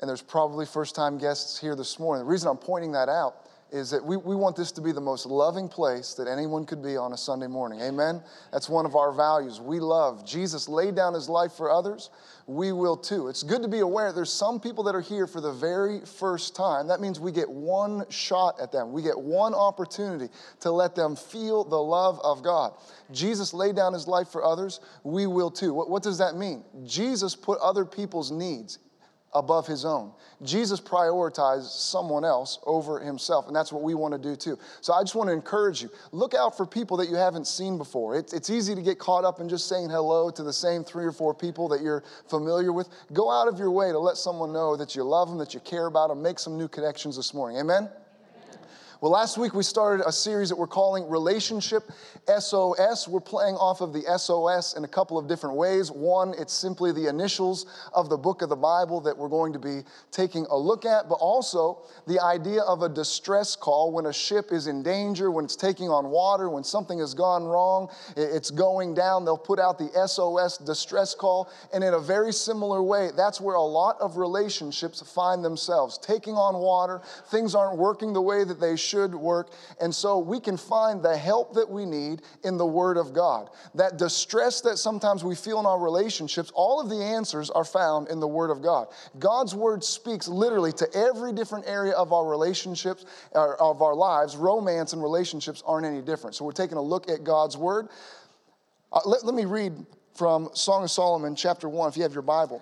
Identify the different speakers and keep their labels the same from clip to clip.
Speaker 1: and there's probably first-time guests here this morning. The reason I'm pointing that out is that we want this to be the most loving place that anyone could be on a Sunday morning. Amen? That's one of our values. We love. Jesus laid down his life for others. We will too. It's good to be aware there's some people that are here for the very first time. That means we get one shot at them. We get one opportunity to let them feel the love of God. Jesus laid down his life for others. We will too. What does that mean? Jesus put other people's needs above his own. Jesus prioritized someone else over himself, and that's what we want to do too. So I just want to encourage you, look out for people that you haven't seen before. It's easy to get caught up in just saying hello to the same 3 or 4 people that you're familiar with. Go out of your way to let someone know that you love them, that you care about them. Make some new connections this morning. Amen? Well, last week we started a series that we're calling Relationship SOS. We're playing off of the SOS in a couple of different ways. One, it's simply the initials of the book of the Bible that we're going to be taking a look at, but also the idea of a distress call when a ship is in danger, when it's taking on water, when something has gone wrong, it's going down. They'll put out the SOS distress call, and in a very similar way, that's where a lot of relationships find themselves. Taking on water, things aren't working the way that they should work, and so we can find the help that we need in the Word of God. That distress that sometimes we feel in our relationships, all of the answers are found in the Word of God. God's Word speaks literally to every different area of our relationships, of our lives. Romance and relationships aren't any different. So we're taking a look at God's Word. Let me read from Song of Solomon, chapter 1, if you have your Bible.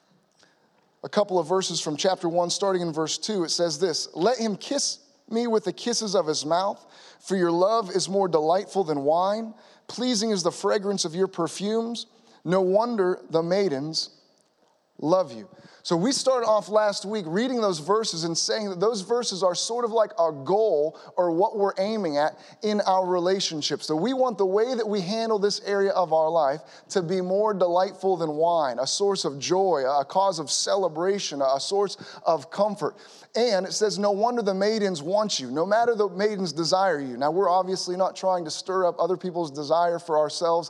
Speaker 1: A couple of verses from chapter 1, starting in verse 2, it says this: "Let him kiss me with the kisses of his mouth, for your love is more delightful than wine. Pleasing is the fragrance of your perfumes. No wonder the maidens love you." So we started off last week reading those verses and saying that those verses are sort of like a goal or what we're aiming at in our relationships. So we want the way that we handle this area of our life to be more delightful than wine, a source of joy, a cause of celebration, a source of comfort. And it says, no wonder the maidens want you, no matter the maidens desire you. Now, we're obviously not trying to stir up other people's desire for ourselves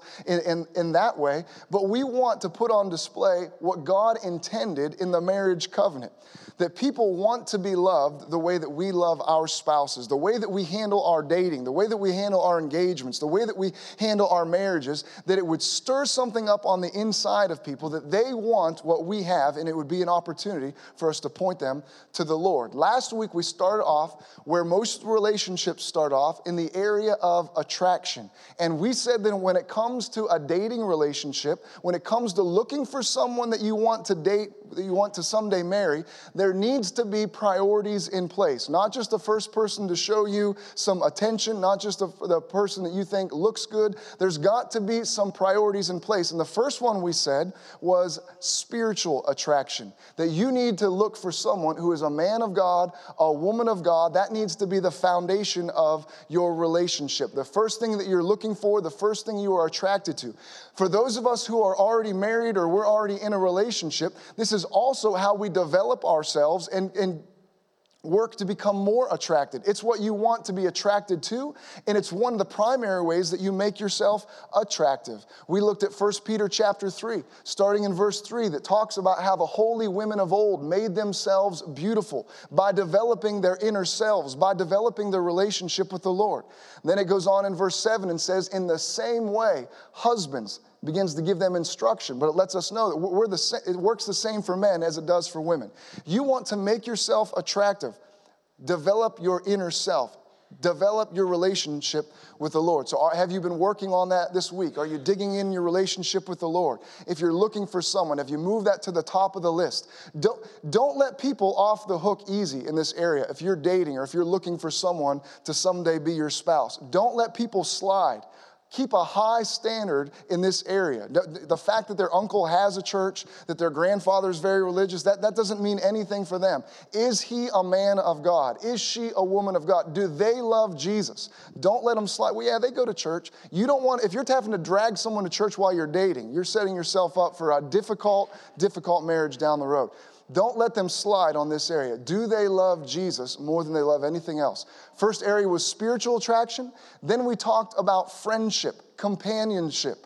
Speaker 1: in that way, but we want to put on display what God intended in the marriage covenant. That people want to be loved the way that we love our spouses, the way that we handle our dating, the way that we handle our engagements, the way that we handle our marriages, that it would stir something up on the inside of people, that they want what we have, and it would be an opportunity for us to point them to the Lord. Last week we started off where most relationships start off, in the area of attraction. And we said that when it comes to a dating relationship, when it comes to looking for someone that you want to date, that you want to someday marry, there needs to be priorities in place. Not just the first person to show you some attention, not just the person that you think looks good. There's got to be some priorities in place. And the first one we said was spiritual attraction. That you need to look for someone who is a man of God, a woman of God. That needs to be the foundation of your relationship. The first thing that you're looking for, the first thing you are attracted to. For those of us who are already married or we're already in a relationship, this is also how we develop ourselves and work to become more attracted. It's what you want to be attracted to, and it's one of the primary ways that you make yourself attractive. We looked at 1 Peter chapter 3, starting in verse 3, that talks about how the holy women of old made themselves beautiful by developing their inner selves, by developing their relationship with the Lord. Then it goes on in verse 7 and says, in the same way, husbands, begins to give them instruction, but it lets us know that it works the same for men as it does for women. You want to make yourself attractive. Develop your inner self. Develop your relationship with the Lord. So have you been working on that this week? Are you digging in your relationship with the Lord? If you're looking for someone, have you moved that to the top of the list? Don't let people off the hook easy in this area. If you're dating or if you're looking for someone to someday be your spouse, don't let people slide. Keep a high standard in this area. The fact that their uncle has a church, that their grandfather is very religious, that doesn't mean anything for them. Is he a man of God? Is she a woman of God? Do they love Jesus? Don't let them slide. Well, yeah, they go to church. You don't want, if you're having to drag someone to church while you're dating, you're setting yourself up for a difficult marriage down the road. Don't let them slide on this area. Do they love Jesus more than they love anything else? First area was spiritual attraction. Then we talked about friendship, companionship.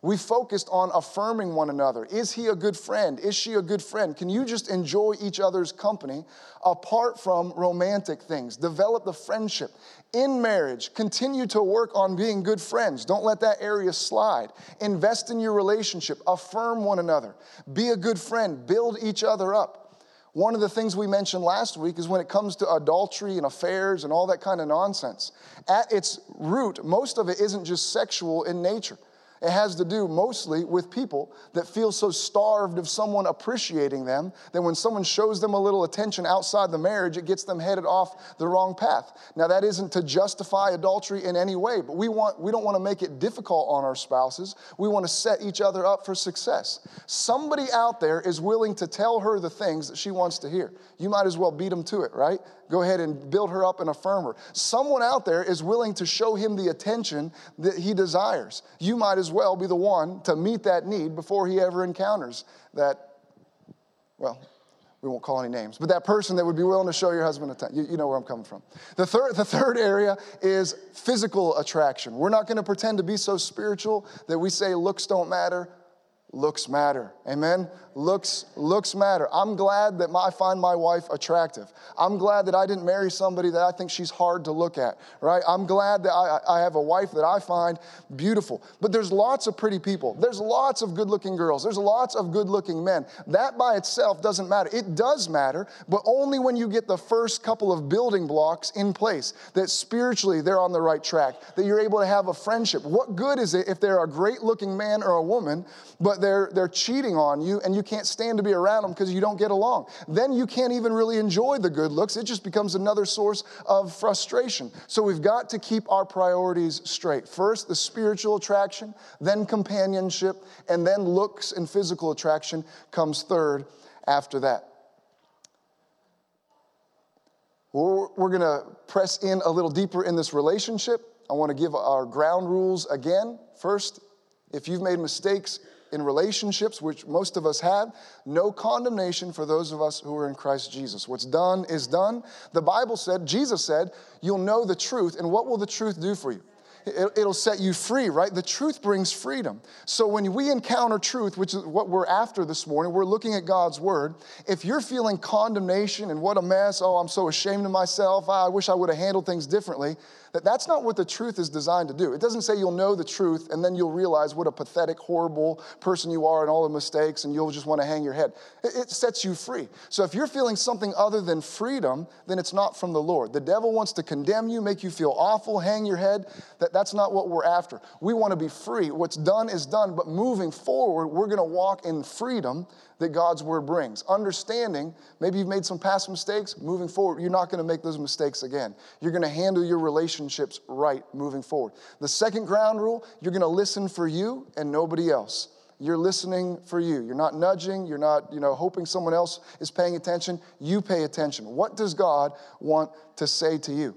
Speaker 1: We focused on affirming one another. Is he a good friend? Is she a good friend? Can you just enjoy each other's company apart from romantic things? Develop the friendship. In marriage, continue to work on being good friends. Don't let that area slide. Invest in your relationship. Affirm one another. Be a good friend. Build each other up. One of the things we mentioned last week is when it comes to adultery and affairs and all that kind of nonsense, at its root, most of it isn't just sexual in nature. It has to do mostly with people that feel so starved of someone appreciating them that when someone shows them a little attention outside the marriage, it gets them headed off the wrong path. Now, that isn't to justify adultery in any way, but we don't want to make it difficult on our spouses. We want to set each other up for success. Somebody out there is willing to tell her the things that she wants to hear. You might as well beat them to it, right? Go ahead and build her up and affirm her. Someone out there is willing to show him the attention that he desires. You might as well be the one to meet that need before he ever encounters that, well, we won't call any names, but that person that would be willing to show your husband attention. You know where I'm coming from. The third area is physical attraction. We're not going to pretend to be so spiritual that we say looks don't matter. Looks matter. Amen? Looks matter. I'm glad that I find my wife attractive. I'm glad that I didn't marry somebody that I think she's hard to look at, right? I'm glad that I have a wife that I find beautiful. But there's lots of pretty people. There's lots of good-looking girls. There's lots of good-looking men. That by itself doesn't matter. It does matter, but only when you get the first couple of building blocks in place, that spiritually they're on the right track, that you're able to have a friendship. What good is it if they're a great-looking man or a woman, but they're cheating on you and you can't stand to be around them because you don't get along? Then you can't even really enjoy the good looks. It just becomes another source of frustration. So we've got to keep our priorities straight. First, the spiritual attraction, then companionship, and then looks and physical attraction comes third after that. We're going to press in a little deeper in this relationship. I want to give our ground rules again. First, if you've made mistakes in relationships, which most of us have, no condemnation for those of us who are in Christ Jesus. What's done is done. The Bible said, Jesus said, you'll know the truth, and what will the truth do for you? It'll set you free, right? The truth brings freedom. So when we encounter truth, which is what we're after this morning, we're looking at God's word. If you're feeling condemnation and what a mess, oh, I'm so ashamed of myself, I wish I would have handled things differently, that's not what the truth is designed to do. It doesn't say you'll know the truth and then you'll realize what a pathetic, horrible person you are and all the mistakes and you'll just want to hang your head. It sets you free. So if you're feeling something other than freedom, then it's not from the Lord. The devil wants to condemn you, make you feel awful, hang your head. That's not what we're after. We want to be free. What's done is done, but moving forward, we're going to walk in freedom that God's word brings. Understanding, maybe you've made some past mistakes, moving forward, you're not going to make those mistakes again. You're going to handle your relationships right moving forward. The second ground rule, you're going to listen for you and nobody else. You're listening for you. You're not nudging. You're not, hoping someone else is paying attention. You pay attention. What does God want to say to you?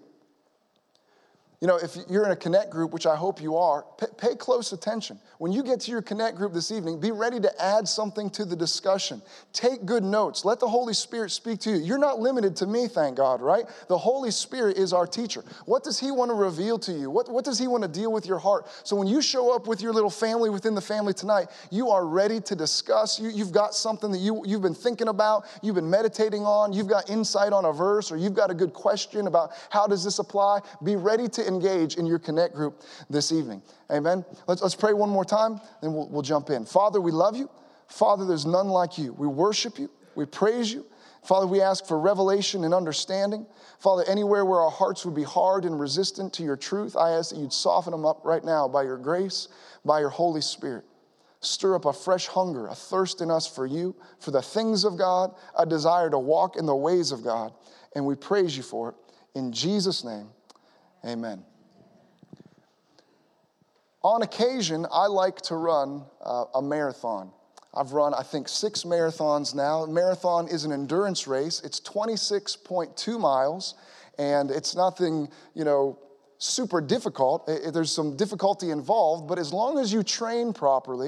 Speaker 1: If you're in a Connect group, which I hope you are, pay close attention. When you get to your Connect group this evening, be ready to add something to the discussion. Take good notes. Let the Holy Spirit speak to you. You're not limited to me, thank God, right? The Holy Spirit is our teacher. What does he want to reveal to you? What does he want to deal with your heart? So when you show up with your little family within the family tonight, you are ready to discuss. You've got something that you've been thinking about, you've been meditating on, you've got insight on a verse, or you've got a good question about how does this apply. Be ready to engage in your Connect group this evening. Amen. Let's pray one more time, then we'll jump in. Father, we love you. Father, there's none like you. We worship you. We praise you. Father, we ask for revelation and understanding. Father, anywhere where our hearts would be hard and resistant to your truth, I ask that you'd soften them up right now by your grace, by your Holy Spirit. Stir up a fresh hunger, a thirst in us for you, for the things of God, a desire to walk in the ways of God. And we praise you for it. In Jesus' name, amen. On occasion, I like to run a marathon. I've run, I think, 6 marathons now. A marathon is an endurance race. It's 26.2 miles, and it's nothing, super difficult. There's some difficulty involved, but as long as you train properly,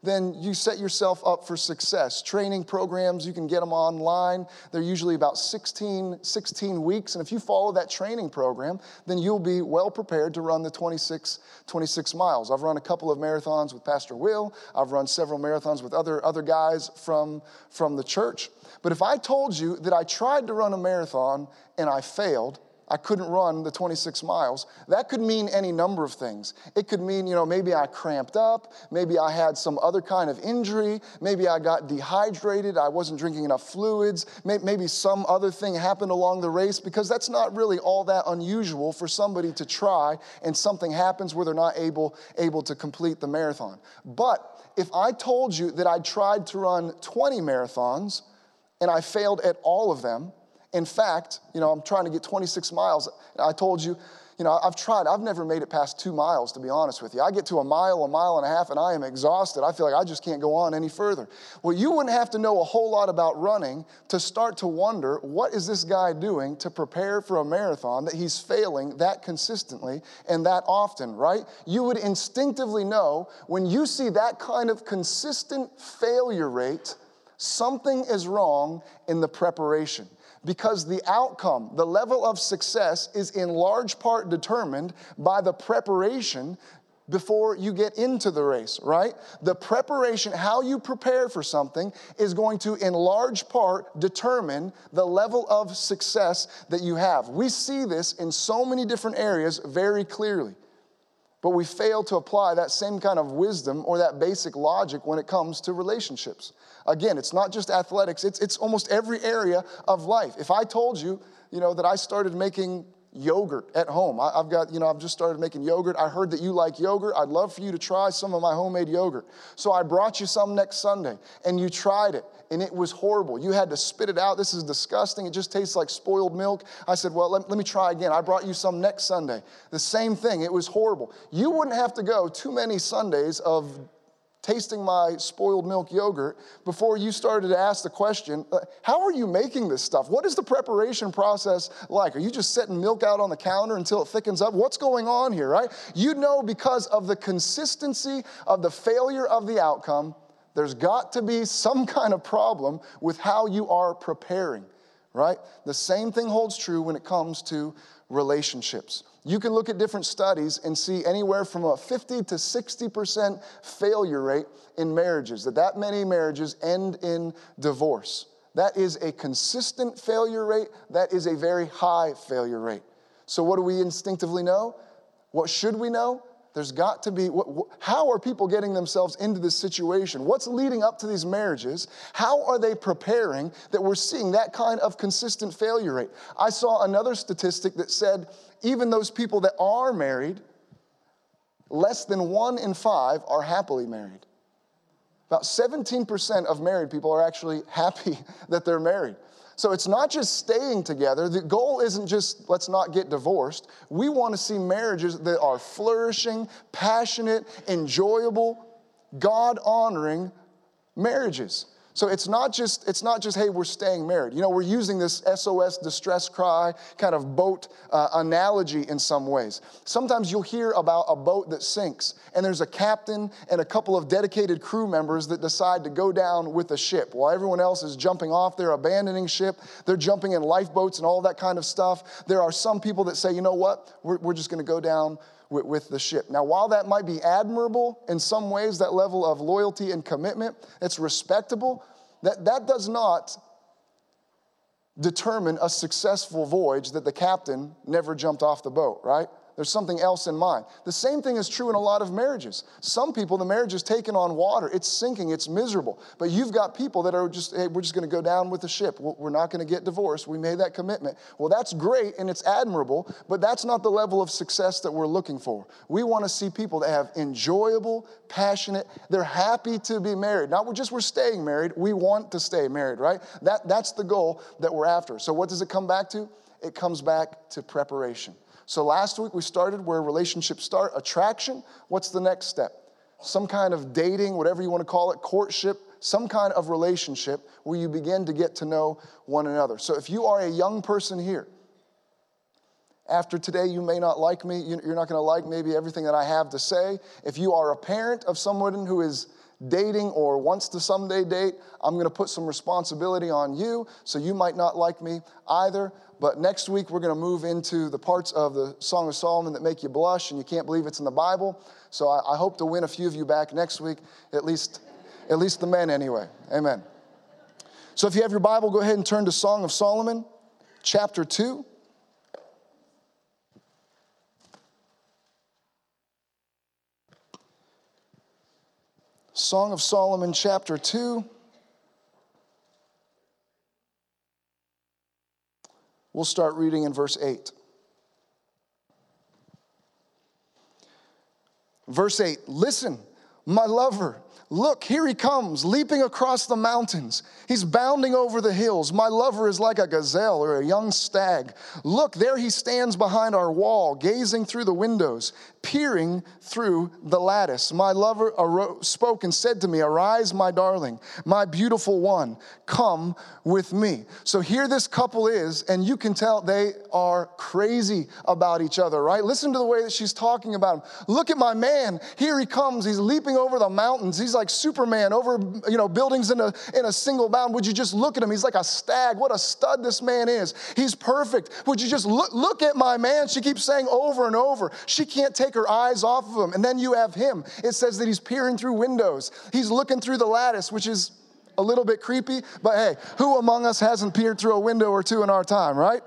Speaker 1: then you set yourself up for success. Training programs, you can get them online. They're usually about 16 weeks. And if you follow that training program, then you'll be well prepared to run the 26 miles. I've run a couple of marathons with Pastor Will. I've run several marathons with other guys from the church. But if I told you that I tried to run a marathon and I failed, I couldn't run the 26 miles, that could mean any number of things. It could mean, maybe I cramped up, maybe I had some other kind of injury, maybe I got dehydrated, I wasn't drinking enough fluids, maybe some other thing happened along the race, because that's not really all that unusual for somebody to try and something happens where they're not able to complete the marathon. But if I told you that I tried to run 20 marathons and I failed at all of them, in fact, I'm trying to get 26 miles. I told you, I've tried. I've never made it past 2 miles, to be honest with you. I get to a mile and a half, and I am exhausted. I feel like I just can't go on any further. Well, you wouldn't have to know a whole lot about running to start to wonder, what is this guy doing to prepare for a marathon that he's failing that consistently and that often, right? You would instinctively know when you see that kind of consistent failure rate, something is wrong in the preparation. Because the outcome, the level of success is in large part determined by the preparation before you get into the race, right? The preparation, how you prepare for something, is going to in large part determine the level of success that you have. We see this in so many different areas very clearly. But we fail to apply that same kind of wisdom or that basic logic when it comes to relationships. Again, it's not just athletics, it's almost every area of life. If I told you, that I started making yogurt at home. I've just started making yogurt. I heard that you like yogurt. I'd love for you to try some of my homemade yogurt. So I brought you some next Sunday, and you tried it, and it was horrible. You had to spit it out. This is disgusting. It just tastes like spoiled milk. I said, well, let me try again. I brought you some next Sunday. The same thing. It was horrible. You wouldn't have to go too many Sundays of tasting my spoiled milk yogurt before you started to ask the question, how are you making this stuff? What is the preparation process like? Are you just setting milk out on the counter until it thickens up? What's going on here, right? You know, because of the consistency of the failure of the outcome, there's got to be some kind of problem with how you are preparing, right? The same thing holds true when it comes to relationships. You can look at different studies and see anywhere from a 50 to 60% failure rate in marriages, that many marriages end in divorce. That is a consistent failure rate. That is a very high failure rate. So what do we instinctively know? What should we know? There's got to be, how are people getting themselves into this situation? What's leading up to these marriages? How are they preparing that we're seeing that kind of consistent failure rate? I saw another statistic that said even those people that are married, less than 1 in 5 are happily married. About 17% of married people are actually happy that they're married. So it's not just staying together. The goal isn't just let's not get divorced. We want to see marriages that are flourishing, passionate, enjoyable, God-honoring marriages. So it's not just, hey, we're staying married. We're using this SOS distress cry kind of boat analogy in some ways. Sometimes you'll hear about a boat that sinks, and there's a captain and a couple of dedicated crew members that decide to go down with the ship. While everyone else is jumping off, they're abandoning ship, they're jumping in lifeboats and all that kind of stuff. There are some people that say, you know what, we're just going to go down with the ship. Now, while that might be admirable in some ways, that level of loyalty and commitment, it's respectable, that does not determine a successful voyage that the captain never jumped off the boat, right? There's something else in mind. The same thing is true in a lot of marriages. Some people, the marriage is taken on water. It's sinking. It's miserable. But you've got people that are just, hey, we're just going to go down with the ship. We're not going to get divorced. We made that commitment. Well, that's great and it's admirable, but that's not the level of success that we're looking for. We want to see people that have enjoyable, passionate, they're happy to be married. Not just we're staying married. We want to stay married, right? That's the goal that we're after. So what does it come back to? It comes back to preparation. So last week we started where relationships start, attraction. What's the next step? Some kind of dating, whatever you want to call it, courtship, some kind of relationship where you begin to get to know one another. So if you are a young person here, after today you may not like me, you're not going to like maybe everything that I have to say. If you are a parent of someone who is dating or wants to someday date, I'm going to put some responsibility on you, so you might not like me either. But next week, we're going to move into the parts of the Song of Solomon that make you blush and you can't believe it's in the Bible. So I hope to win a few of you back next week, at least the men anyway. Amen. So if you have your Bible, go ahead and turn to Song of Solomon, chapter 2. Song of Solomon, chapter 2. We'll start reading in verse 8. Verse 8, listen, my lover, look, here he comes, leaping across the mountains. He's bounding over the hills. My lover is like a gazelle or a young stag. Look, there he stands behind our wall, gazing through the windows, peering through the lattice. My lover spoke and said to me, arise, my darling, my beautiful one, come with me. So here this couple is, and you can tell they are crazy about each other, right? Listen to the way that she's talking about him. Look at my man. Here he comes. He's leaping over the mountains. He's like Superman over, buildings in a single bound. Would you just look at him? He's like a stag. What a stud this man is. He's perfect. Would you just look at my man? She keeps saying over and over. She can't take her eyes off of him. And then you have him. It says that he's peering through windows. He's looking through the lattice, which is a little bit creepy. But hey, who among us hasn't peered through a window or two in our time, right?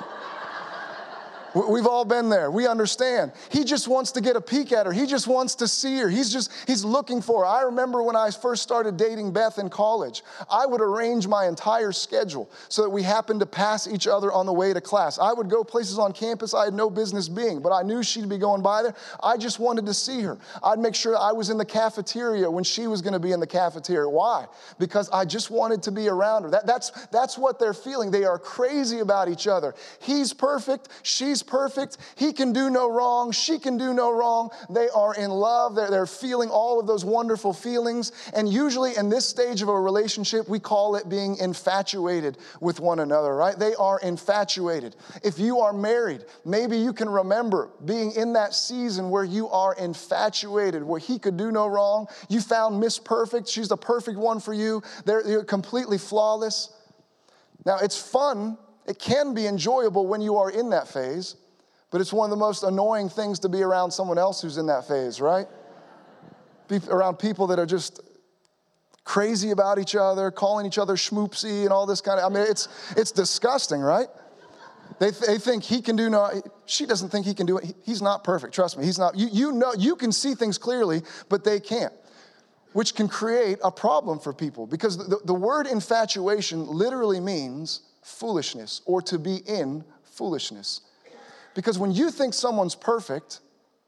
Speaker 1: We've all been there. We understand. He just wants to get a peek at her. He just wants to see her. He's looking for her. I remember when I first started dating Beth in college, I would arrange my entire schedule so that we happened to pass each other on the way to class. I would go places on campus I had no business being, but I knew she'd be going by there. I just wanted to see her. I'd make sure I was in the cafeteria when she was going to be in the cafeteria. Why? Because I just wanted to be around her. That's what they're feeling. They are crazy about each other. He's perfect. She's perfect. He can do no wrong. She can do no wrong. They are in love. They're feeling all of those wonderful feelings. And usually in this stage of a relationship, we call it being infatuated with one another, right? They are infatuated. If you are married, maybe you can remember being in that season where you are infatuated, where he could do no wrong. You found Miss Perfect. She's the perfect one for you. They're completely flawless. Now, it's fun. It can be enjoyable when you are in that phase, but it's one of the most annoying things to be around someone else who's in that phase, right? Be around people that are just crazy about each other, calling each other schmoopsy and all this kind of, it's disgusting, right? They think he can do no, she doesn't think he can do it. He's not perfect, trust me, he's not. You know, you can see things clearly, but they can't, which can create a problem for people because the word infatuation literally means foolishness or to be in foolishness. Because when you think someone's perfect,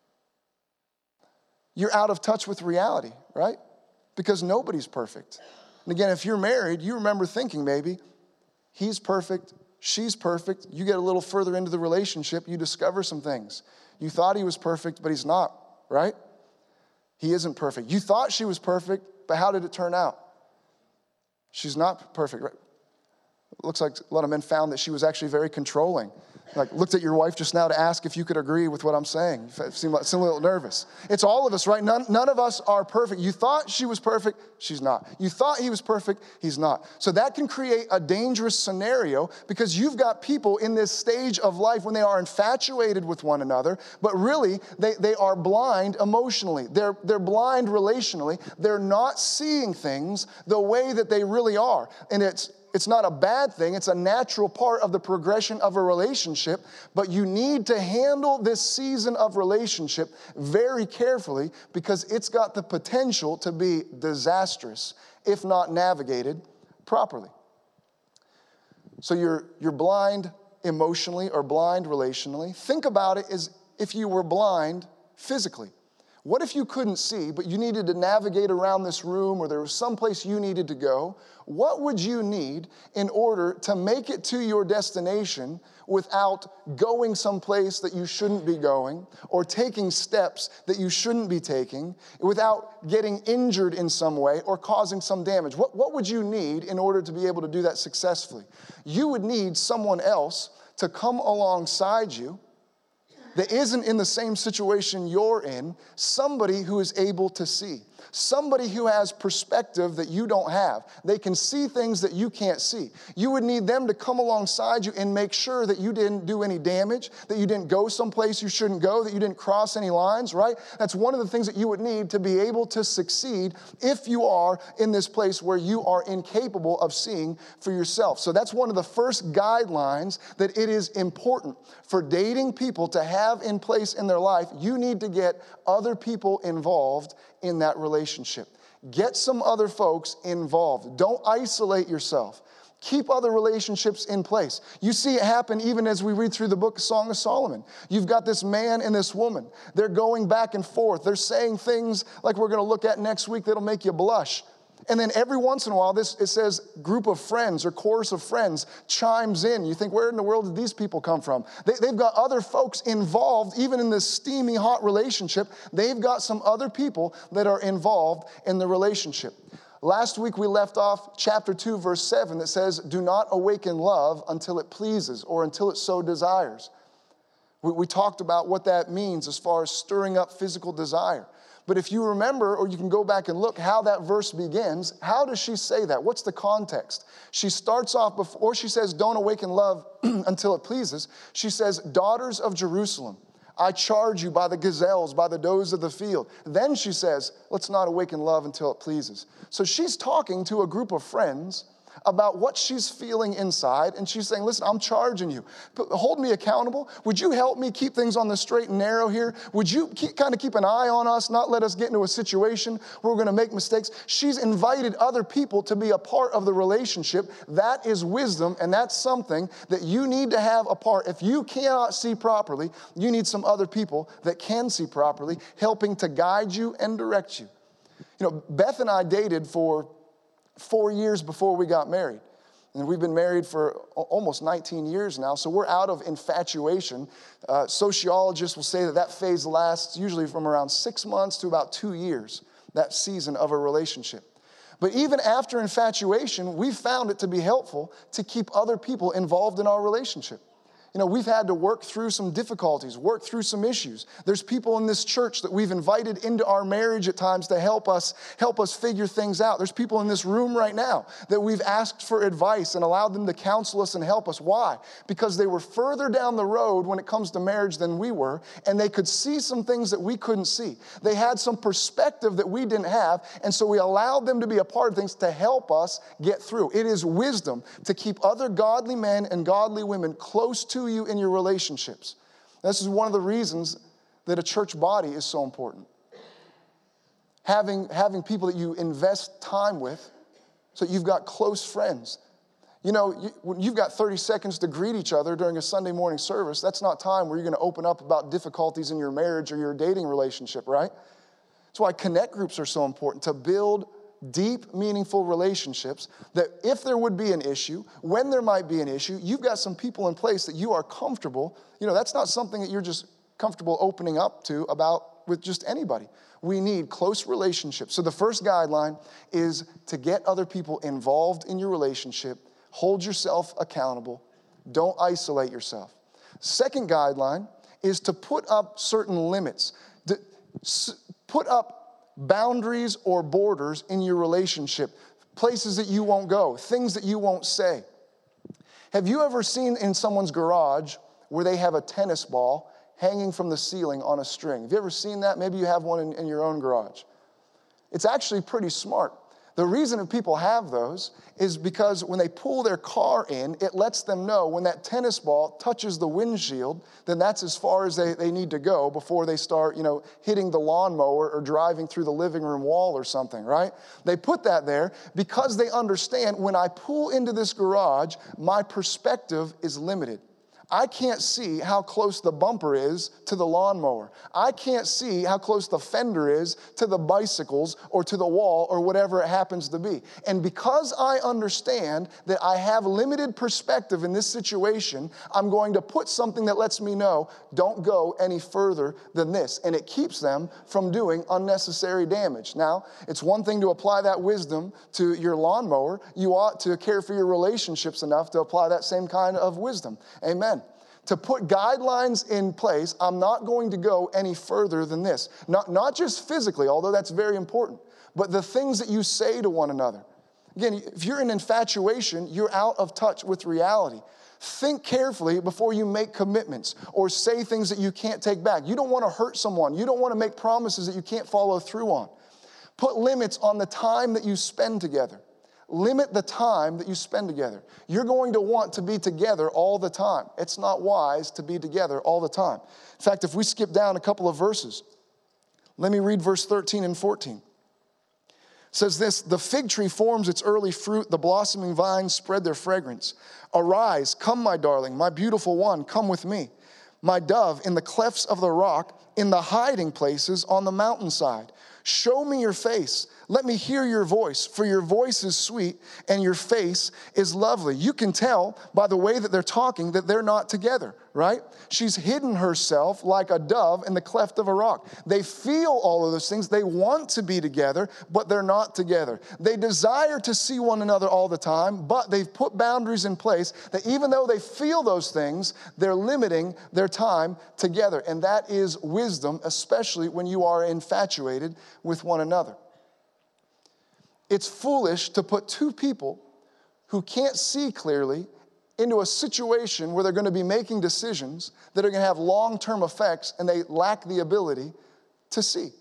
Speaker 1: you're out of touch with reality, right? Because nobody's perfect. And again, if you're married, you remember thinking maybe, he's perfect, she's perfect. You get a little further into the relationship, you discover some things. You thought he was perfect, but he's not, right? He isn't perfect. You thought she was perfect, but how did it turn out? She's not perfect, right? It looks like a lot of men found that she was actually very controlling. Like, looked at your wife just now to ask if you could agree with what I'm saying. You seem a little nervous. It's all of us, right? None of us are perfect. You thought she was perfect, she's not. You thought he was perfect, he's not. So that can create a dangerous scenario because you've got people in this stage of life when they are infatuated with one another, but really they are blind emotionally. They're blind relationally. They're not seeing things the way that they really are. And it's not a bad thing. It's a natural part of the progression of a relationship, but you need to handle this season of relationship very carefully because it's got the potential to be disastrous if not navigated properly. So you're blind emotionally or blind relationally. Think about it as if you were blind physically. What if you couldn't see, but you needed to navigate around this room or there was someplace you needed to go? What would you need in order to make it to your destination without going someplace that you shouldn't be going or taking steps that you shouldn't be taking, without getting injured in some way or causing some damage? What would you need in order to be able to do that successfully? You would need someone else to come alongside you that isn't in the same situation you're in, somebody who is able to see. Somebody who has perspective that you don't have. They can see things that you can't see. You would need them to come alongside you and make sure that you didn't do any damage, that you didn't go someplace you shouldn't go, that you didn't cross any lines, right? That's one of the things that you would need to be able to succeed if you are in this place where you are incapable of seeing for yourself. So that's one of the first guidelines that it is important for dating people to have in place in their life. You need to get other people involved in that relationship. Get some other folks involved. Don't isolate yourself. Keep other relationships in place. You see it happen even as we read through the book of Song of Solomon. You've got this man and this woman. They're going back and forth. They're saying things like we're going to look at next week that'll make you blush. And then every once in a while, it says group of friends or chorus of friends chimes in. You think, where in the world did these people come from? They've got other folks involved, even in this steamy, hot relationship. They've got some other people that are involved in the relationship. Last week, we left off chapter 2, verse 7 that says, do not awaken love until it pleases or until it so desires. We talked about what that means as far as stirring up physical desire. But if you remember, or you can go back and look how that verse begins, how does she say that? What's the context? She starts off before she says, don't awaken love until it pleases. She says, daughters of Jerusalem, I charge you by the gazelles, by the does of the field. Then she says, let's not awaken love until it pleases. So she's talking to a group of friends about what she's feeling inside, and she's saying, listen, I'm charging you. Hold me accountable. Would you help me keep things on the straight and narrow here? Would you kind of keep an eye on us, not let us get into a situation where we're going to make mistakes? She's invited other people to be a part of the relationship. That is wisdom, and that's something that you need to have a part. If you cannot see properly, you need some other people that can see properly, helping to guide you and direct you. You know, Beth and I dated for 4 years before we got married. And we've been married for almost 19 years now, so we're out of infatuation. Sociologists will say that phase lasts usually from around 6 months to about 2 years, that season of a relationship. But even after infatuation, we've found it to be helpful to keep other people involved in our relationship. You know, we've had to work through some difficulties, work through some issues. There's people in this church that we've invited into our marriage at times to help us figure things out. There's people in this room right now that we've asked for advice and allowed them to counsel us and help us. Why? Because they were further down the road when it comes to marriage than we were, and they could see some things that we couldn't see. They had some perspective that we didn't have, and so we allowed them to be a part of things to help us get through. It is wisdom to keep other godly men and godly women close to you in your relationships. This is one of the reasons that a church body is so important. Having people that you invest time with so that you've got close friends. You know, when you've got 30 seconds to greet each other during a Sunday morning service, that's not time where you're going to open up about difficulties in your marriage or your dating relationship, right? That's why connect groups are so important, to build deep, meaningful relationships that if there would be an issue, when there might be an issue, you've got some people in place that you are comfortable. You know, that's not something that you're just comfortable opening up to about with just anybody. We need close relationships. So the first guideline is to get other people involved in your relationship. Hold yourself accountable. Don't isolate yourself. Second guideline is to put up certain limits. Put up boundaries or borders in your relationship, places that you won't go, things that you won't say. Have you ever seen in someone's garage where they have a tennis ball hanging from the ceiling on a string? Have you ever seen that? Maybe you have one in your own garage. It's actually pretty smart. The reason that people have those is because when they pull their car in, it lets them know when that tennis ball touches the windshield, then that's as far as they need to go before they start, hitting the lawnmower or driving through the living room wall or something, right? They put that there because they understand when I pull into this garage, my perspective is limited. I can't see how close the bumper is to the lawnmower. I can't see how close the fender is to the bicycles or to the wall or whatever it happens to be. And because I understand that I have limited perspective in this situation, I'm going to put something that lets me know, don't go any further than this. And it keeps them from doing unnecessary damage. Now, it's one thing to apply that wisdom to your lawnmower. You ought to care for your relationships enough to apply that same kind of wisdom. Amen. To put guidelines in place, I'm not going to go any further than this. Not just physically, although that's very important, but the things that you say to one another. Again, if you're in infatuation, you're out of touch with reality. Think carefully before you make commitments or say things that you can't take back. You don't want to hurt someone. You don't want to make promises that you can't follow through on. Put limits on the time that you spend together. Limit the time that you spend together. You're going to want to be together all the time. It's not wise to be together all the time. In fact, if we skip down a couple of verses, let me read verse 13 and 14. It says this, the fig tree forms its early fruit, the blossoming vines spread their fragrance. Arise, come my darling, my beautiful one, come with me. My dove, in the clefts of the rock, in the hiding places on the mountainside. Show me your face. Let me hear your voice, for your voice is sweet and your face is lovely. You can tell by the way that they're talking that they're not together, right? She's hidden herself like a dove in the cleft of a rock. They feel all of those things. They want to be together, but they're not together. They desire to see one another all the time, but they've put boundaries in place that even though they feel those things, they're limiting their time together. And that is wisdom, especially when you are infatuated with one another. It's foolish to put two people who can't see clearly into a situation where they're going to be making decisions that are going to have long-term effects and they lack the ability to see.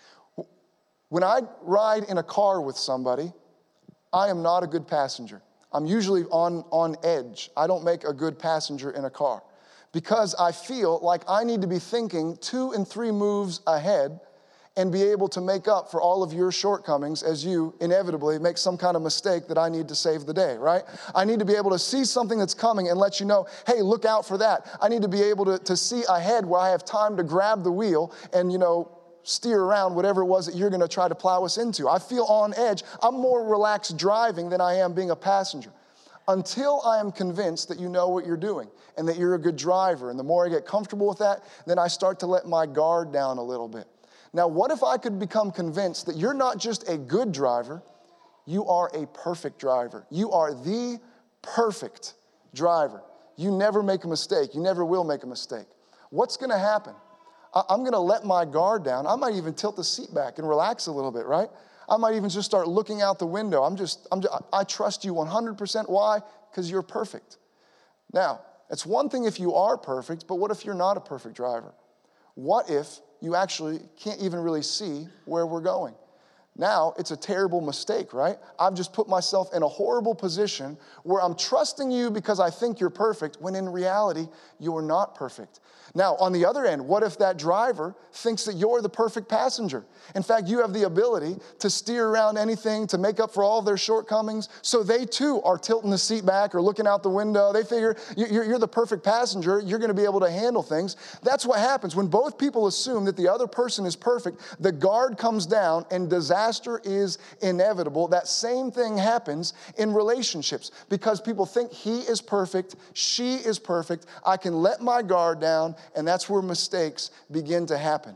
Speaker 1: When I ride in a car with somebody, I am not a good passenger. I'm usually on edge. I don't make a good passenger in a car because I feel like I need to be thinking 2 and 3 moves ahead and be able to make up for all of your shortcomings as you inevitably make some kind of mistake that I need to save the day, right? I need to be able to see something that's coming and let you know, hey, look out for that. I need to be able to see ahead where I have time to grab the wheel and, steer around whatever it was that you're going to try to plow us into. I feel on edge. I'm more relaxed driving than I am being a passenger. Until I am convinced that you know what you're doing and that you're a good driver. And the more I get comfortable with that, then I start to let my guard down a little bit. Now, what if I could become convinced that you're not just a good driver, you are a perfect driver. You are the perfect driver. You never make a mistake. You never will make a mistake. What's going to happen? I'm going to let my guard down. I might even tilt the seat back and relax a little bit, right? I might even just start looking out the window. I trust you 100%. Why? Because you're perfect. Now, it's one thing if you are perfect, but what if you're not a perfect driver? What if you actually can't even really see where we're going? Now, it's a terrible mistake, right? I've just put myself in a horrible position where I'm trusting you because I think you're perfect, when in reality, you are not perfect. Now, on the other end, what if that driver thinks that you're the perfect passenger? In fact, you have the ability to steer around anything, to make up for all of their shortcomings, so they too are tilting the seat back or looking out the window. They figure you're the perfect passenger, you're going to be able to handle things. That's what happens. When both people assume that the other person is perfect, the guard comes down and disaster is inevitable. That same thing happens in relationships because people think he is perfect, she is perfect, I can let my guard down, and that's where mistakes begin to happen.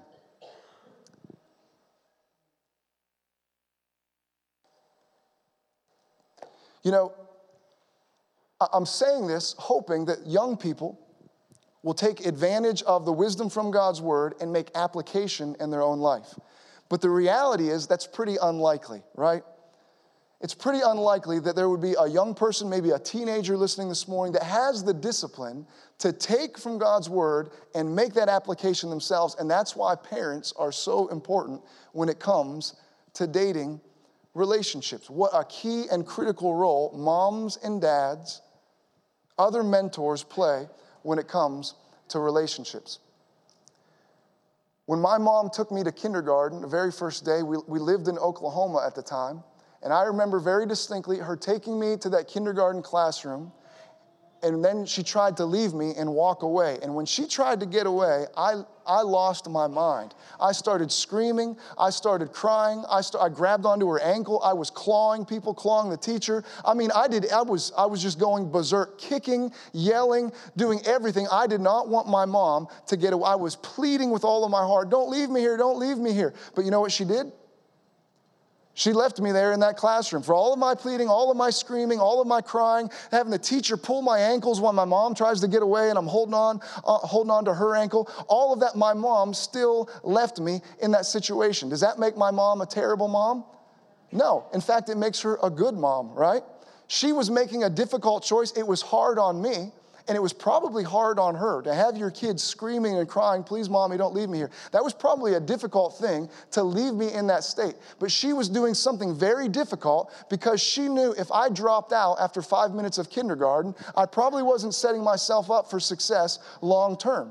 Speaker 1: I'm saying this hoping that young people will take advantage of the wisdom from God's word and make application in their own life. But the reality is that's pretty unlikely, right? It's pretty unlikely that there would be a young person, maybe a teenager listening this morning, that has the discipline to take from God's word and make that application themselves. And that's why parents are so important when it comes to dating relationships. What a key and critical role moms and dads, other mentors play when it comes to relationships. When my mom took me to kindergarten, the very first day, we lived in Oklahoma at the time, and I remember very distinctly her taking me to that kindergarten classroom, and then she tried to leave me and walk away. And when she tried to get away, I lost my mind. I started screaming. I started crying. I grabbed onto her ankle. I was clawing people, clawing the teacher. I was just going berserk, kicking, yelling, doing everything. I did not want my mom to get away. I was pleading with all of my heart, don't leave me here, don't leave me here. But you know what she did? She left me there in that classroom for all of my pleading, all of my screaming, all of my crying, having the teacher pull my ankles when my mom tries to get away and I'm holding on to her ankle. All of that, my mom still left me in that situation. Does that make my mom a terrible mom? No. In fact, it makes her a good mom, right? She was making a difficult choice. It was hard on me, and it was probably hard on her to have your kids screaming and crying, please, Mommy, don't leave me here. That was probably a difficult thing to leave me in that state. But she was doing something very difficult because she knew if I dropped out after 5 minutes of kindergarten, I probably wasn't setting myself up for success long term.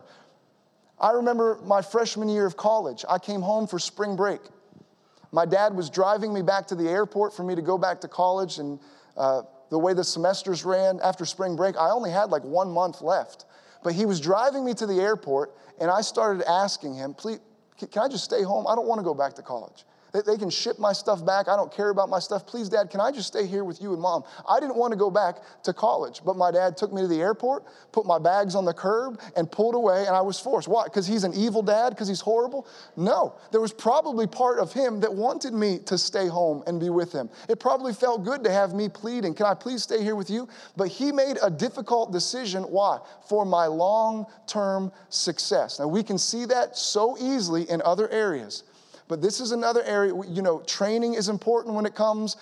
Speaker 1: I remember my freshman year of college. I came home for spring break. My dad was driving me back to the airport for me to go back to college, and the way the semesters ran after spring break, I only had like 1 month left. But he was driving me to the airport, and I started asking him, please, can I just stay home? I don't want to go back to college. They can ship my stuff back. I don't care about my stuff. Please, Dad, can I just stay here with you and Mom? I didn't want to go back to college, but my dad took me to the airport, put my bags on the curb, and pulled away, and I was forced. Why? Because he's an evil dad? Because he's horrible? No. There was probably part of him that wanted me to stay home and be with him. It probably felt good to have me pleading, can I please stay here with you? But he made a difficult decision. Why? For my long-term success. Now, we can see that so easily in other areas. But this is another area, training is important when it comes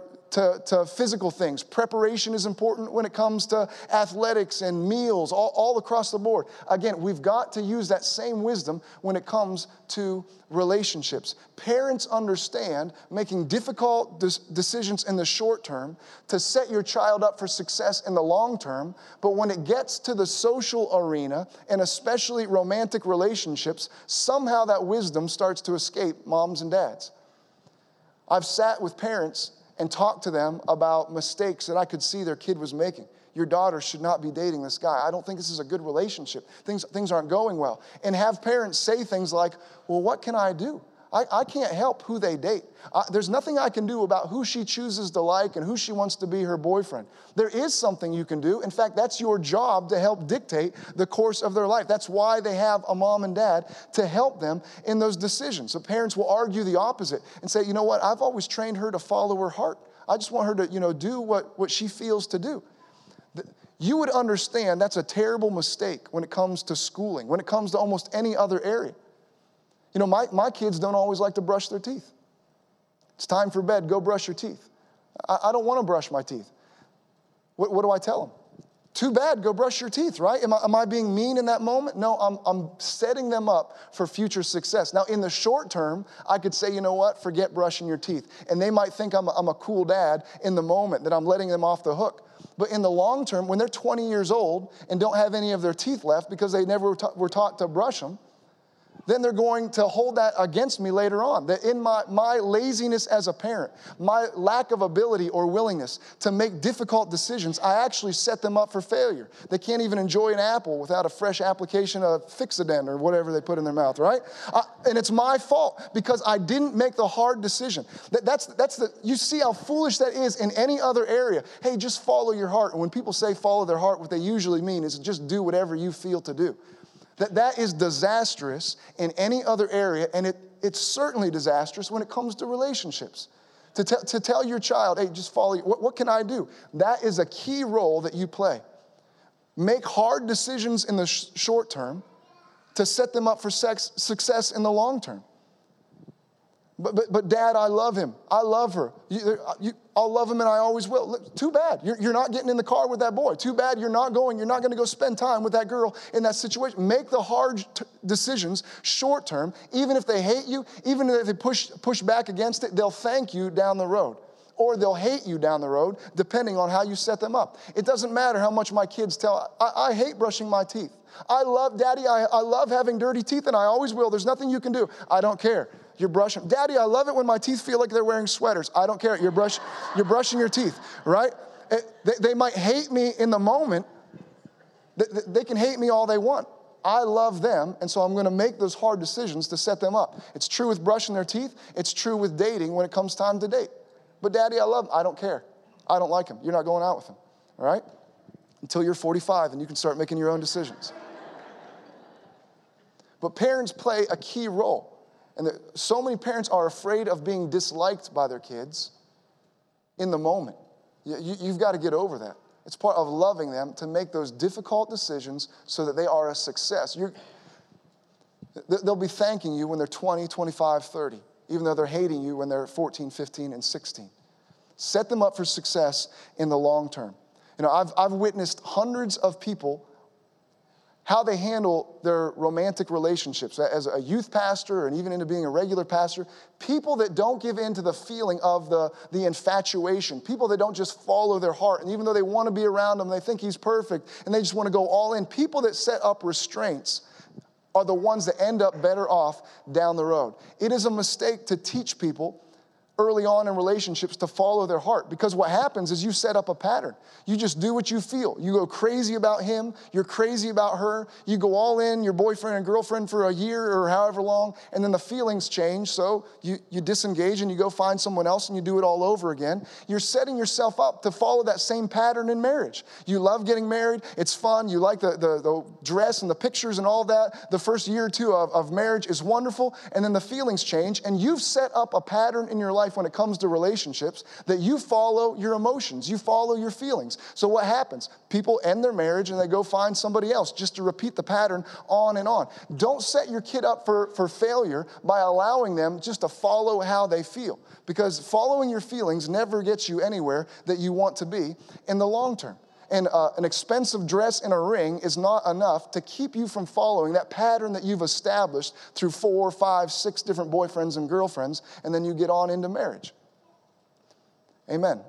Speaker 1: to physical things. Preparation is important when it comes to athletics and meals, all across the board. Again, we've got to use that same wisdom when it comes to relationships. Parents understand making difficult decisions in the short term to set your child up for success in the long term, but when it gets to the social arena, and especially romantic relationships, somehow that wisdom starts to escape moms and dads. I've sat with parents and talked to them about mistakes that I could see their kid was making. Your daughter should not be dating this guy. I don't think this is a good relationship. Things aren't going well. And have parents say things like, well, what can I do? I can't help who they date. There's nothing I can do about who she chooses to like and who she wants to be her boyfriend. There is something you can do. In fact, that's your job to help dictate the course of their life. That's why they have a mom and dad to help them in those decisions. So parents will argue the opposite and say, you know what, I've always trained her to follow her heart. I just want her to, do what she feels to do. You would understand that's a terrible mistake when it comes to schooling, when it comes to almost any other area. My kids don't always like to brush their teeth. It's time for bed, go brush your teeth. I don't want to brush my teeth. What do I tell them? Too bad, go brush your teeth, right? Am I being mean in that moment? No, I'm setting them up for future success. Now, in the short term, I could say, you know what, forget brushing your teeth. And they might think I'm a cool dad in the moment, that I'm letting them off the hook. But in the long term, when they're 20 years old and don't have any of their teeth left because they never were taught to brush them, then they're going to hold that against me later on. That in my laziness as a parent, my lack of ability or willingness to make difficult decisions, I actually set them up for failure. They can't even enjoy an apple without a fresh application of Fixodent or whatever they put in their mouth, right? And it's my fault because I didn't make the hard decision. You see how foolish that is in any other area. Hey, just follow your heart. And when people say follow their heart, what they usually mean is just do whatever you feel to do. That is disastrous in any other area, and it's certainly disastrous when it comes to relationships. To tell your child, hey, just follow, what can I do? That is a key role that you play. Make hard decisions in the short term to set them up for success in the long term. But Dad, I love him. I love her. I'll love him and I always will. Look, too bad. You're not getting in the car with that boy. Too bad you're not going to go spend time with that girl in that situation. Make the hard decisions short term. Even if they hate you, even if they push back against it, they'll thank you down the road. Or they'll hate you down the road, depending on how you set them up. It doesn't matter how much my kids tell. I hate brushing my teeth. I love, Daddy, I love having dirty teeth, and I always will. There's nothing you can do. I don't care. You're brushing. Daddy, I love it when my teeth feel like they're wearing sweaters. I don't care. You're brushing your teeth, right? They might hate me in the moment. They can hate me all they want. I love them, and so I'm going to make those hard decisions to set them up. It's true with brushing their teeth. It's true with dating when it comes time to date. But Daddy, I love him. I don't care. I don't like him. You're not going out with him, all right? Until you're 45 and you can start making your own decisions. But parents play a key role. And so many parents are afraid of being disliked by their kids in the moment. You've got to get over that. It's part of loving them to make those difficult decisions so that they are a success. They'll be thanking you when they're 20, 25, 30. even though they're hating you when they're 14, 15, and 16. Set them up for success in the long term. You know, I've witnessed hundreds of people how they handle their romantic relationships. As a youth pastor and even into being a regular pastor, people that don't give in to the feeling of the infatuation, people that don't just follow their heart, and even though they want to be around him, they think he's perfect, and they just want to go all in, people that set up restraints are the ones that end up better off down the road. It is a mistake to teach people early on in relationships to follow their heart, because what happens is you set up a pattern. You just do what you feel. You go crazy about him, you're crazy about her, you go all in, your boyfriend and girlfriend for a year or however long, and then the feelings change, so you disengage and you go find someone else and you do it all over again. You're setting yourself up to follow that same pattern in marriage. You love getting married, it's fun, you like the dress and the pictures and all that. The first year or two of marriage is wonderful, and then the feelings change, and you've set up a pattern in your life when it comes to relationships that you follow your emotions, you follow your feelings. So what happens? People end their marriage and they go find somebody else just to repeat the pattern on and on. Don't set your kid up for failure by allowing them just to follow how they feel, because following your feelings never gets you anywhere that you want to be in the long term. And an expensive dress and a ring is not enough to keep you from following that pattern that you've established through 4, 5, 6 different boyfriends and girlfriends, and then you get on into marriage. Amen.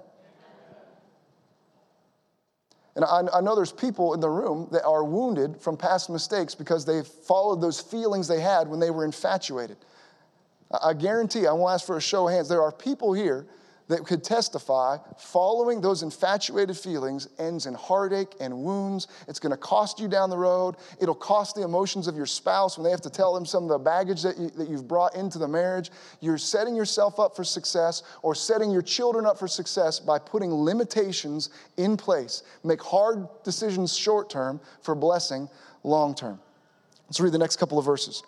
Speaker 1: And I know there's people in the room that are wounded from past mistakes because they've followed those feelings they had when they were infatuated. I guarantee, I won't ask for a show of hands, there are people here that could testify following those infatuated feelings ends in heartache and wounds. It's going to cost you down the road. It'll cost the emotions of your spouse when they have to tell them some of the baggage that you've brought into the marriage. You're setting yourself up for success or setting your children up for success by putting limitations in place. Make hard decisions short term for blessing long term. Let's read the next couple of verses.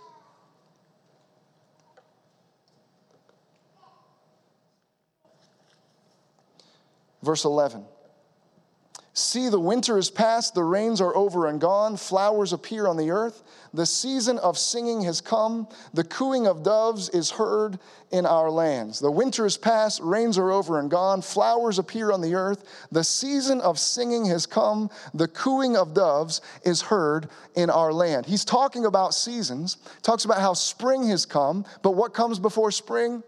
Speaker 1: Verse 11, see, the winter is past, the rains are over and gone, flowers appear on the earth, the season of singing has come, the cooing of doves is heard in our lands. The winter is past, rains are over and gone, flowers appear on the earth, the season of singing has come, the cooing of doves is heard in our land. He's talking about seasons, talks about how spring has come, but what comes before spring?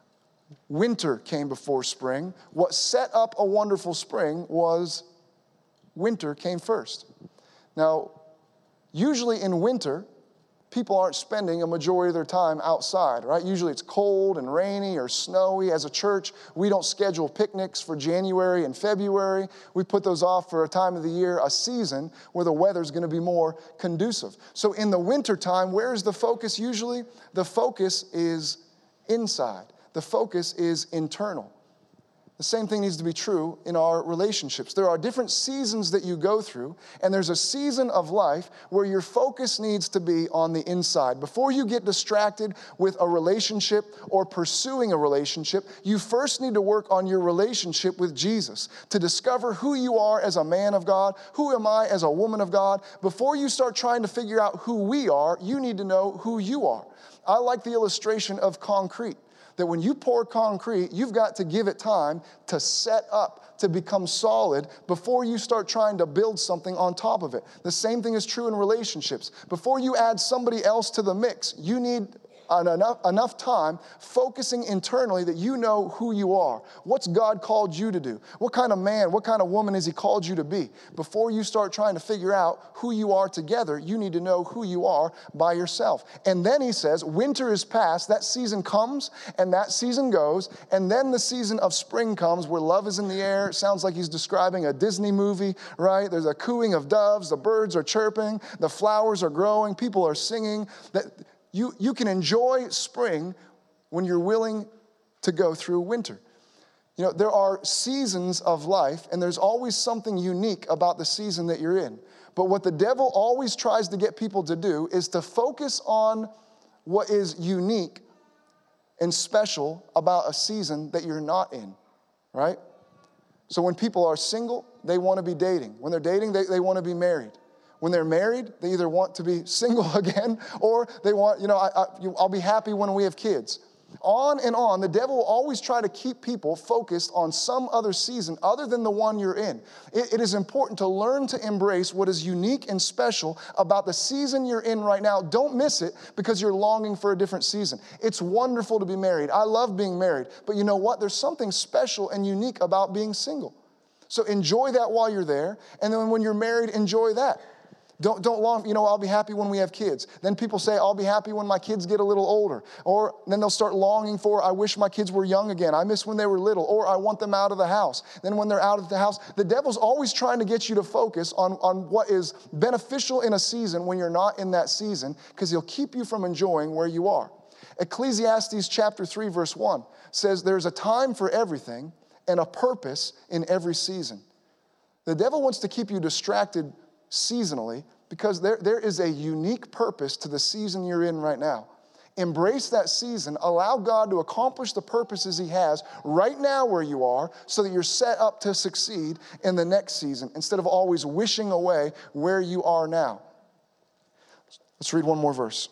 Speaker 1: Winter came before spring. What set up a wonderful spring was winter came first. Now, usually in winter, people aren't spending a majority of their time outside, right? Usually it's cold and rainy or snowy. As a church, we don't schedule picnics for January and February. We put those off for a time of the year, a season where the weather's going to be more conducive. So in the winter time, where's the focus usually? The focus is inside. The focus is internal. The same thing needs to be true in our relationships. There are different seasons that you go through, and there's a season of life where your focus needs to be on the inside. Before you get distracted with a relationship or pursuing a relationship, you first need to work on your relationship with Jesus to discover who you are as a man of God, who am I as a woman of God. Before you start trying to figure out who we are, you need to know who you are. I like the illustration of concrete. That when you pour concrete, you've got to give it time to set up, to become solid before you start trying to build something on top of it. The same thing is true in relationships. Before you add somebody else to the mix, you need enough time focusing internally that you know who you are. What's God called you to do? What kind of man, what kind of woman has He called you to be? Before you start trying to figure out who you are together, you need to know who you are by yourself. And then He says, winter is past, that season comes and that season goes, and then the season of spring comes where love is in the air. It sounds like He's describing a Disney movie, right? There's a cooing of doves, the birds are chirping, the flowers are growing, people are singing. You can enjoy spring when you're willing to go through winter. You know, there are seasons of life, and there's always something unique about the season that you're in. But what the devil always tries to get people to do is to focus on what is unique and special about a season that you're not in, right? So when people are single, they want to be dating. When they're dating, they want to be married. When they're married, they either want to be single again or they want, I'll be happy when we have kids. On and on, the devil will always try to keep people focused on some other season other than the one you're in. It is important to learn to embrace what is unique and special about the season you're in right now. Don't miss it because you're longing for a different season. It's wonderful to be married. I love being married. But you know what? There's something special and unique about being single. So enjoy that while you're there. And then when you're married, enjoy that. Don't long, I'll be happy when we have kids. Then people say, I'll be happy when my kids get a little older. Or then they'll start longing for, I wish my kids were young again. I miss when they were little. Or I want them out of the house. Then when they're out of the house, the devil's always trying to get you to focus on what is beneficial in a season when you're not in that season, because he'll keep you from enjoying where you are. Ecclesiastes chapter 3, verse 1 says, there's a time for everything and a purpose in every season. The devil wants to keep you distracted seasonally because there is a unique purpose to the season you're in right now. Embrace that season. Allow God to accomplish the purposes he has right now where you are so that you're set up to succeed in the next season instead of always wishing away where you are now. Let's read one more verse.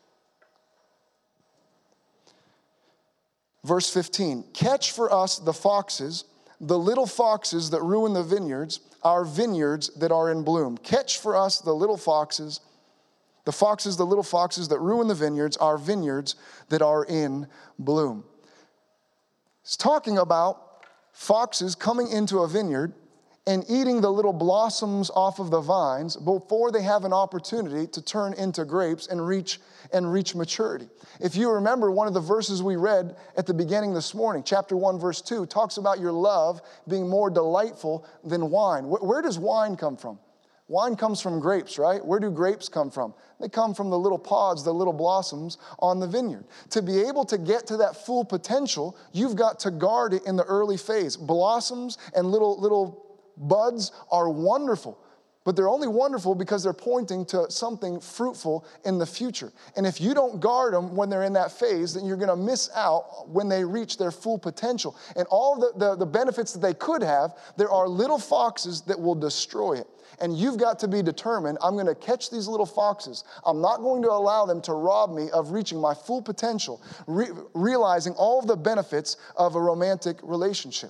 Speaker 1: Verse 15, catch for us the foxes, the little foxes that ruin the vineyards, our vineyards that are in bloom. Catch for us the little foxes, the little foxes that ruin the vineyards, our vineyards that are in bloom. It's talking about foxes coming into a vineyard and eating the little blossoms off of the vines before they have an opportunity to turn into grapes and reach maturity. If you remember, one of the verses we read at the beginning this morning, chapter 1, verse 2, talks about your love being more delightful than wine. Where does wine come from? Wine comes from grapes, right? Where do grapes come from? They come from the little pods, the little blossoms on the vineyard. To be able to get to that full potential, you've got to guard it in the early phase. Blossoms and little buds are wonderful, but they're only wonderful because they're pointing to something fruitful in the future. And if you don't guard them when they're in that phase, then you're going to miss out when they reach their full potential. And all the benefits that they could have, there are little foxes that will destroy it. And you've got to be determined, I'm going to catch these little foxes. I'm not going to allow them to rob me of reaching my full potential, realizing all of the benefits of a romantic relationship.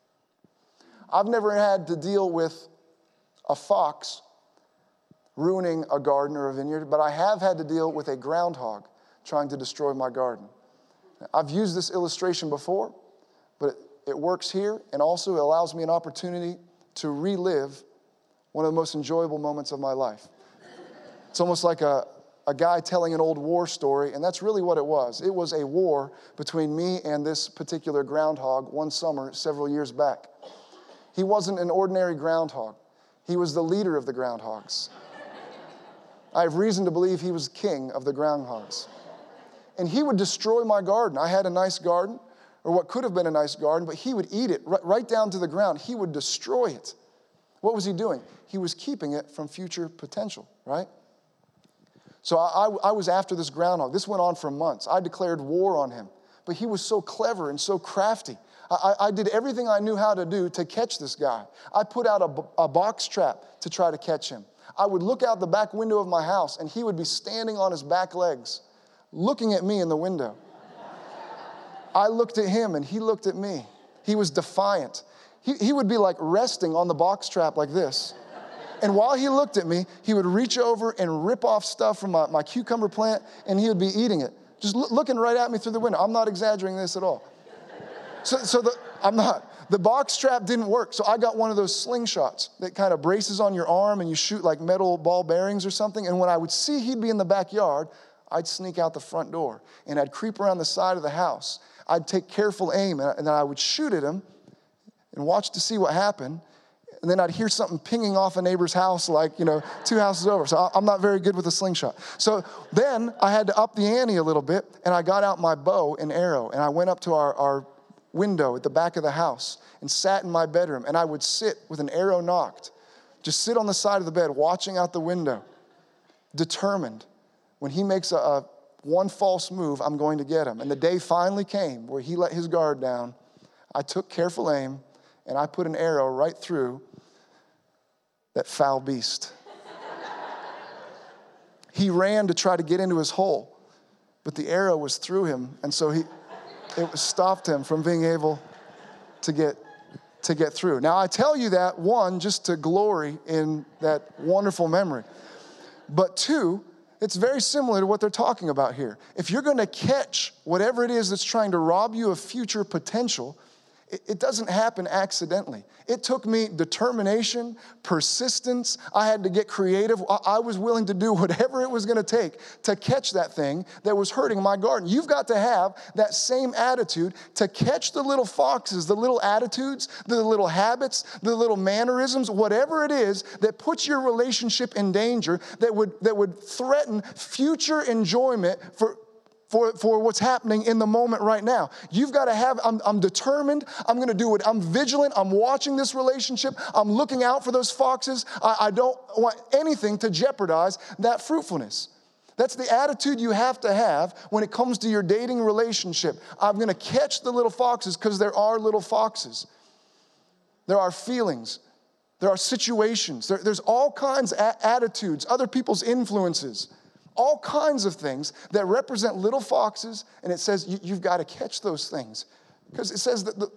Speaker 1: I've never had to deal with a fox ruining a garden or a vineyard, but I have had to deal with a groundhog trying to destroy my garden. I've used this illustration before, but it works here, and also it allows me an opportunity to relive one of the most enjoyable moments of my life. It's almost like a guy telling an old war story, and that's really what it was. It was a war between me and this particular groundhog one summer several years back. He wasn't an ordinary groundhog. He was the leader of the groundhogs. I have reason to believe he was king of the groundhogs. And he would destroy my garden. I had a nice garden, or what could have been a nice garden, but he would eat it right down to the ground. He would destroy it. What was he doing? He was keeping it from future potential, right? So I was after this groundhog. This went on for months. I declared war on him. But he was so clever and so crafty. I did everything I knew how to do to catch this guy. I put out a box trap to try to catch him. I would look out the back window of my house, and he would be standing on his back legs, looking at me in the window. I looked at him, and he looked at me. He was defiant. He would be like resting on the box trap like this. And while he looked at me, he would reach over and rip off stuff from my cucumber plant, and he would be eating it, just looking right at me through the window. I'm not exaggerating this at all. The box trap didn't work, so I got one of those slingshots that kind of braces on your arm and you shoot like metal ball bearings or something. And when I would see he'd be in the backyard, I'd sneak out the front door and I'd creep around the side of the house. I'd take careful aim and then I would shoot at him and watch to see what happened. And then I'd hear something pinging off a neighbor's house like, 2 houses over. So I'm not very good with a slingshot. So then I had to up the ante a little bit, and I got out my bow and arrow, and I went up to our window at the back of the house and sat in my bedroom, and I would sit with an arrow nocked, just sit on the side of the bed watching out the window, determined when he makes a one false move, I'm going to get him. And the day finally came where he let his guard down. I took careful aim, and I put an arrow right through that foul beast. He ran to try to get into his hole, but the arrow was through him, and so It stopped him from being able to get through. Now, I tell you that, one, just to glory in that wonderful memory. But two, it's very similar to what they're talking about here. If you're going to catch whatever it is that's trying to rob you of future potential, it doesn't happen accidentally. It took me determination, persistence. I had to get creative. I was willing to do whatever it was going to take to catch that thing that was hurting my garden. You've got to have that same attitude to catch the little foxes, the little attitudes, the little habits, the little mannerisms, whatever it is that puts your relationship in danger, that would threaten future enjoyment for what's happening in the moment right now. You've got to have, I'm determined, I'm going to do it, I'm vigilant, I'm watching this relationship, I'm looking out for those foxes. I don't want anything to jeopardize that fruitfulness. That's the attitude you have to have when it comes to your dating relationship. I'm going to catch the little foxes because there are little foxes. There are feelings. There are situations. There's all kinds of attitudes, other people's influences. All kinds of things that represent little foxes, and it says you've got to catch those things. Because it says that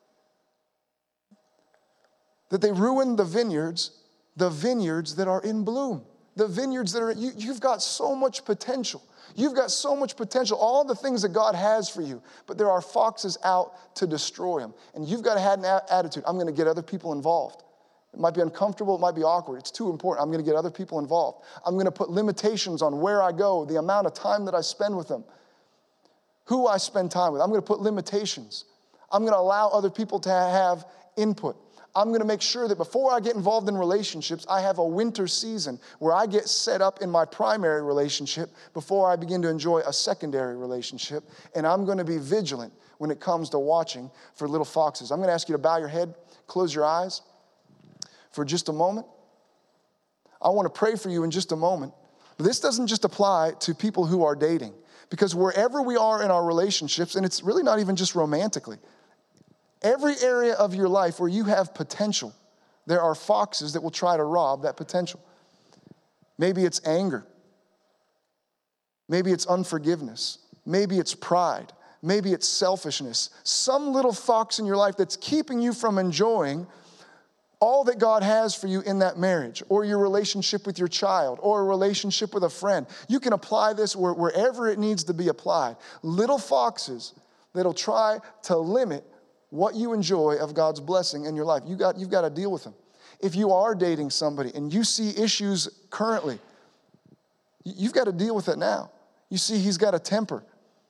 Speaker 1: they ruin the vineyards that are in bloom. The vineyards that are, you've got so much potential. You've got so much potential, all the things that God has for you, but there are foxes out to destroy them. And you've got to have an attitude, I'm going to get other people involved. It might be uncomfortable, it might be awkward. It's too important. I'm going to get other people involved. I'm going to put limitations on where I go, the amount of time that I spend with them, who I spend time with. I'm going to put limitations. I'm going to allow other people to have input. I'm going to make sure that before I get involved in relationships, I have a winter season where I get set up in my primary relationship before I begin to enjoy a secondary relationship. And I'm going to be vigilant when it comes to watching for little foxes. I'm going to ask you to bow your head, close your eyes for just a moment. I want to pray for you in just a moment. But this doesn't just apply to people who are dating, because wherever we are in our relationships, and it's really not even just romantically, every area of your life where you have potential, there are foxes that will try to rob that potential. Maybe it's anger. Maybe it's unforgiveness. Maybe it's pride. Maybe it's selfishness. Some little fox in your life that's keeping you from enjoying all that God has for you in that marriage, or your relationship with your child, or a relationship with a friend. You can apply this wherever it needs to be applied. Little foxes that'll try to limit what you enjoy of God's blessing in your life. You've got to deal with them. If you are dating somebody and you see issues currently, you've got to deal with it now. You see he's got a temper.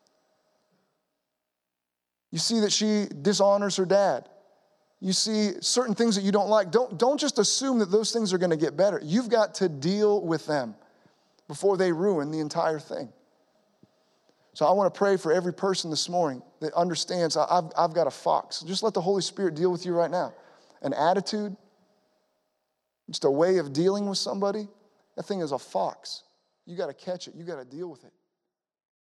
Speaker 1: You see that she dishonors her dad. You see certain things that you don't like. Don't just assume that those things are going to get better. You've got to deal with them before they ruin the entire thing. So I want to pray for every person this morning that understands I've got a fox. Just let the Holy Spirit deal with you right now. An attitude, just a way of dealing with somebody. That thing is a fox. You got to catch it. You got to deal with it.